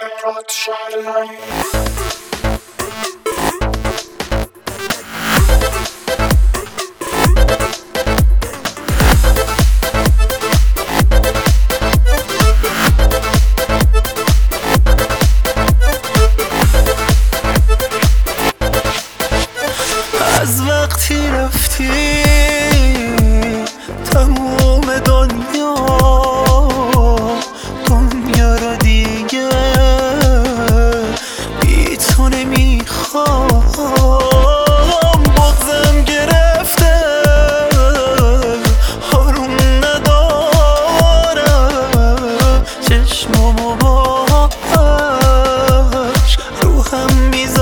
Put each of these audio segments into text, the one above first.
از وقتی رفتی تموم دنیا رو دیگه بی تو نمیخوام. بغضم گرفته آروم ندارم، چشمامو باش روحم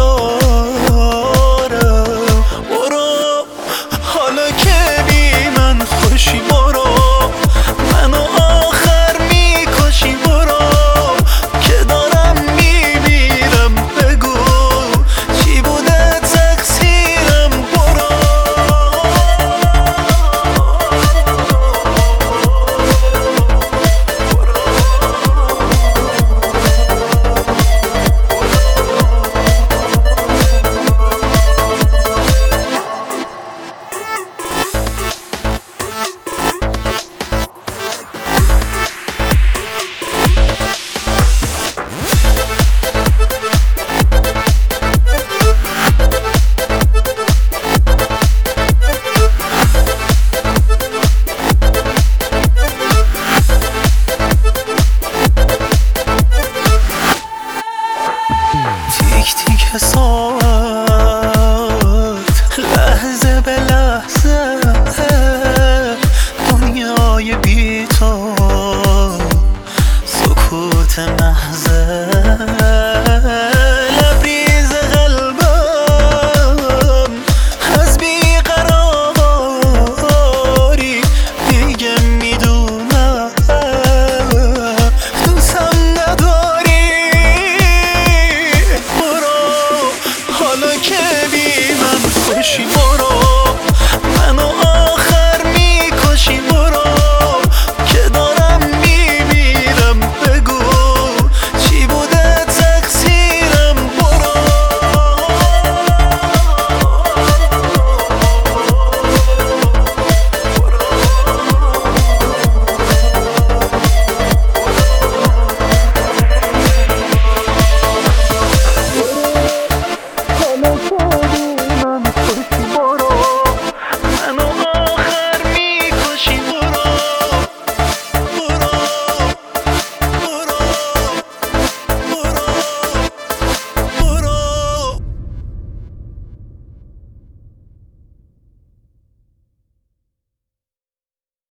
میذارم. برو حالا که بی من خوشی، برو منو آخر میکشی. برو که دارم میمیرم، بگو چی بوده تقصیرم. برو تیک تیک